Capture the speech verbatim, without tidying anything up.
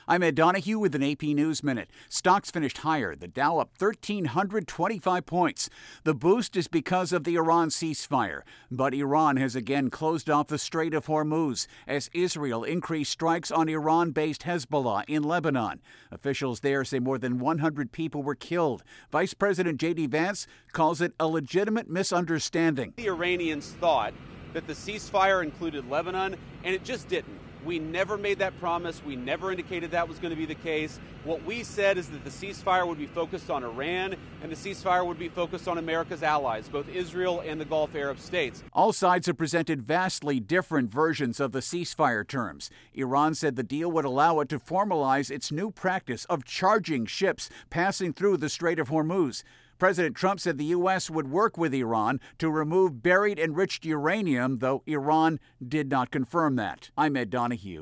I'm Ed Donahue with an A P News Minute. Stocks finished higher. The Dow up one thousand three hundred twenty-five points. The boost is because of the Iran ceasefire. But Iran has again closed off the Strait of Hormuz as Israel increased strikes on Iran-based Hezbollah in Lebanon. Officials there say more than one hundred people were killed. Vice President J D Vance calls it a legitimate misunderstanding. The Iranians thought that the ceasefire included Lebanon, and it just didn't. We never made that promise. We never indicated that was going to be the case. What we said is that the ceasefire would be focused on Iran, and the ceasefire would be focused on America's allies, both Israel and the Gulf Arab states. All sides have presented vastly different versions of the ceasefire terms. Iran said the deal would allow it to formalize its new practice of charging ships passing through the Strait of Hormuz. President Trump said the U S would work with Iran to remove buried enriched uranium, though Iran did not confirm that. I'm Ed Donahue.